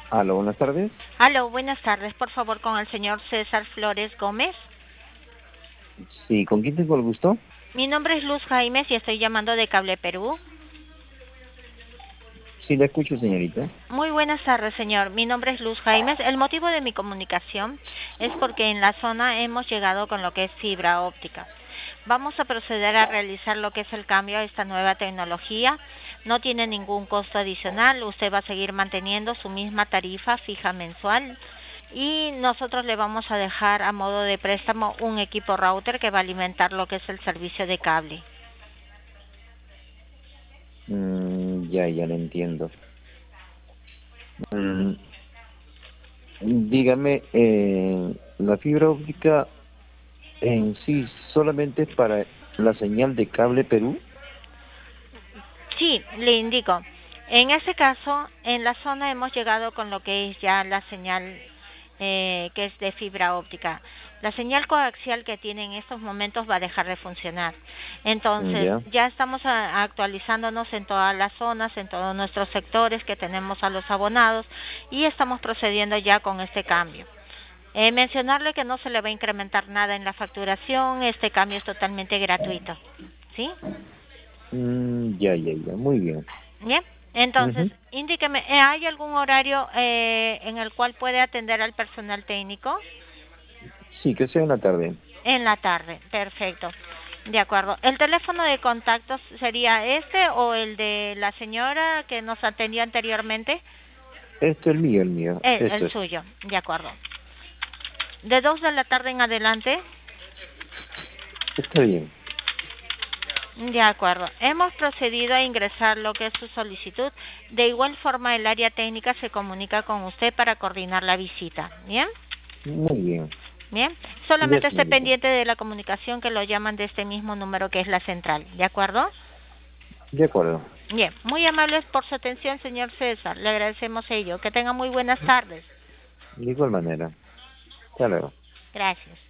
Aló, buenas tardes. Aló, buenas tardes. Por favor, con el señor César Flores Gómez. Sí, ¿con quién tengo el gusto? Mi nombre es Luz Jaimes y estoy llamando de Cable Perú. Sí, la escucho, señorita. Muy buenas tardes, señor. Mi nombre es Luz Jaimes. El motivo de mi comunicación es porque en la zona hemos llegado con lo que es fibra óptica. Vamos a proceder a realizar lo que es el cambio a esta nueva tecnología. No tiene ningún costo adicional. Usted va a seguir manteniendo su misma tarifa fija mensual. Y nosotros le vamos a dejar a modo de préstamo un equipo router que va a alimentar lo que es el servicio de cable. Ya lo entiendo. Mm, dígame, la fibra óptica en sí solamente es para la señal de cable Perú. Sí, le indico. En este caso, en la zona hemos llegado con lo que es ya la señal que es de fibra óptica. La señal coaxial que tiene en estos momentos va a dejar de funcionar. Entonces, Ya. ya estamos actualizándonos en todas las zonas, en todos nuestros sectores que tenemos a los abonados y estamos procediendo ya con este cambio. Mencionarle que no se le va a incrementar nada en la facturación, este cambio es totalmente gratuito. ¿Sí? Ya. Muy bien. Bien, entonces, Ujú. indíqueme, ¿hay algún horario en el cual puede atender al personal técnico? Sí, que sea en la tarde. En la tarde, perfecto. De acuerdo. ¿El teléfono de contactos sería este o el de la señora que nos atendió anteriormente? El mío. El Este es. suyo, de acuerdo. De 2 de la tarde en adelante. Está bien. De acuerdo. Hemos procedido a ingresar lo que es su solicitud. De igual forma, el área técnica se comunica con usted para coordinar la visita. ¿Bien? Muy bien. Bien, Ya, solamente esté señorita. pendiente de la comunicación que lo llaman de este mismo número que es la central, ¿de acuerdo? De acuerdo. Bien, muy amables por su atención, señor César, le agradecemos ello. Que tenga muy buenas tardes. De igual manera. Hasta luego. Gracias.